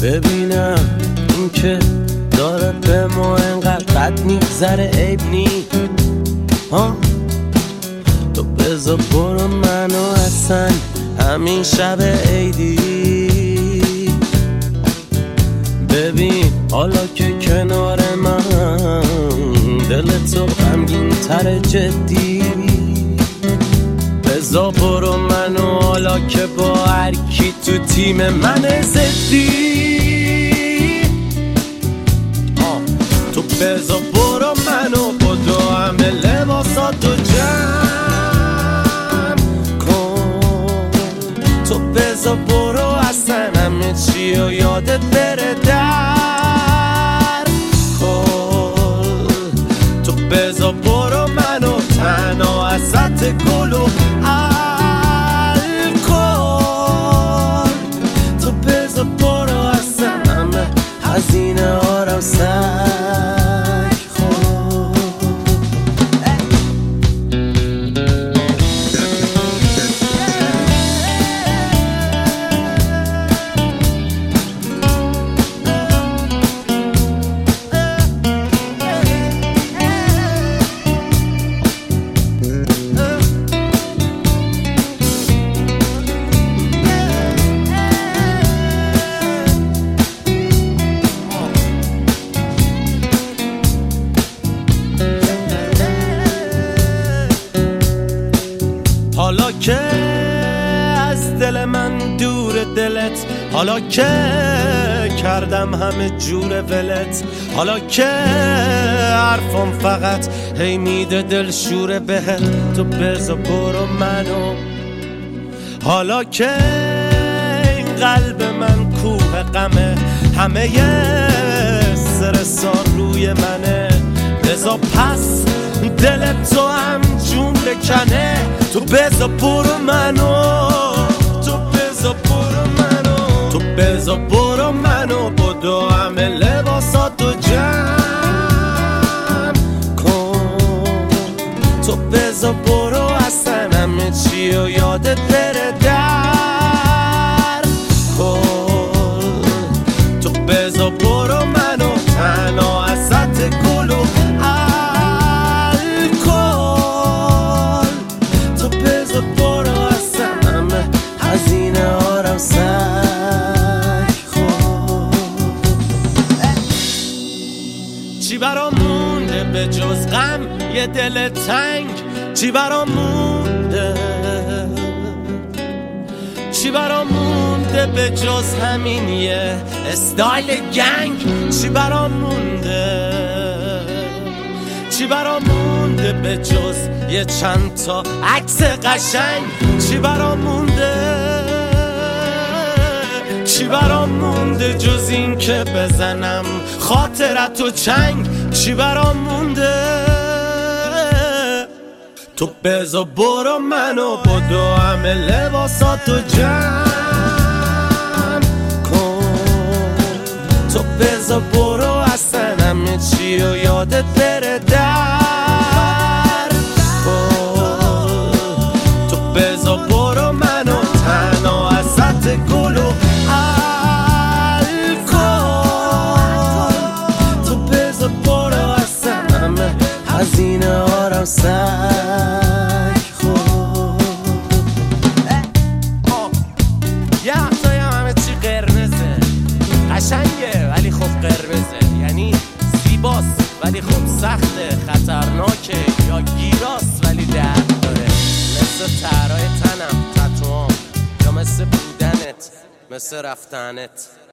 ببینم این که داره به ما انقدر بد میگذره عیب نی تو بذار برو منو اصلا همین شب عیدی ببین حالا که کنار من دل تو غمگین تر جدی بذار برو منو حالا که با هر کی تو تیم من زدی تو بذار برو منو بدو همه لباساتو جمع کن تو بذار برو اصلا همه چی و یادت بره در کن تو بذار برو منو تنها ازت گل و الکل تو بذار برو اصلا همه هزینه ها رو حالا که از دل من دور دلت حالا که کردم همه جور ولت حالا که حرفم فقط هی میده دل شوره بهت تو بذار برو منو حالا که این قلب من کوه غمه همه استرسا روی منه بذار پس دل تو هم جون بکنه تو بذار برو منو تو بذار برو منو تو بذار برو منو بدو همه لباساتو جمع کن تو بذار برو اصلا همه چی و یادت بره در کن تو بذار برو منو تنها ازت گل و چی برام مونده به جز غم یه دل تنگ چی برام مونده چی برام مونده به جز همین یه استایل گنگ چی برام مونده چی برام مونده به جز یه چند تا عکس قشنگ چی برام مونده چی برام مونده جز این که بزنم خاطرتو چنگ چی برام مونده تو بذار برو منو بدو همه لباساتو جمع کن تو بذار برو اصلا همه چی و یادت بره در کن تو بذار برو منو تنها ازت گل و هزینه ها رو سگ خود یه وقتایی همه چی قرمزه قشنگه ولی خب قرمزه یعنی زیباست ولی خب سخته خطرناکه یا گیراست ولی درد داره مثل ترای تنم تتوام یا مثل بودنت مثل رفتنت